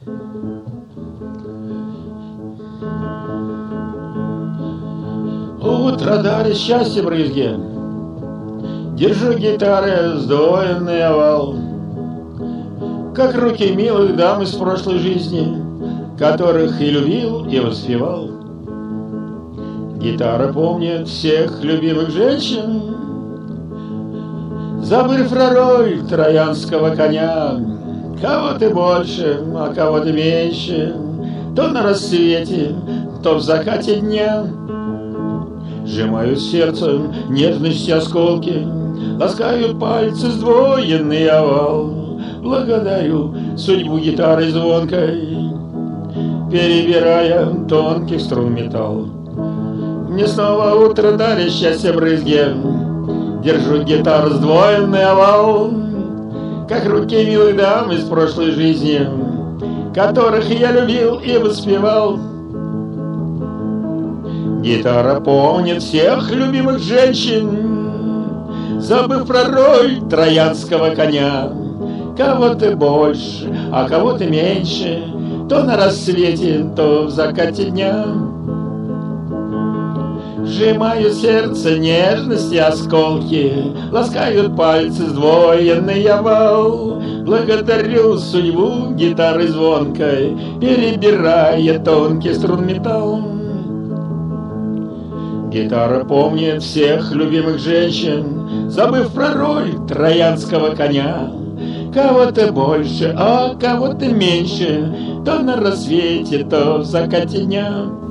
Утро дарит счастье брызги, держу гитары сдвоенный овал, как руки милых дам из прошлой жизни, которых и любил, и воспевал. Гитара помнит всех любимых женщин, забыв про роль троянского коня. Кого ты больше, а кого ты меньше, то на рассвете, то в закате дня. Сжимают сердцем нежности осколки, ласкают пальцы сдвоенный овал. Благодарю судьбу гитары звонкой, перебирая тонких струн металл. Мне снова утро дарит счастье брызги, держу гитару сдвоенный овал, как руки милых дам из прошлой жизни, которых я любил и воспевал. Гитара помнит всех любимых женщин, забыв про роль троянского коня. Кого ты больше, а кого ты меньше, то на рассвете, то в закате дня. Сжимаю сердце нежности осколки, ласкают пальцы сдвоенный овал. Благодарю судьбу гитары звонкой, перебирая тонкий струн металл. Гитара помнит всех любимых женщин, забыв про роль троянского коня. Кого ты больше, а кого ты меньше, то на рассвете, то в закате дня.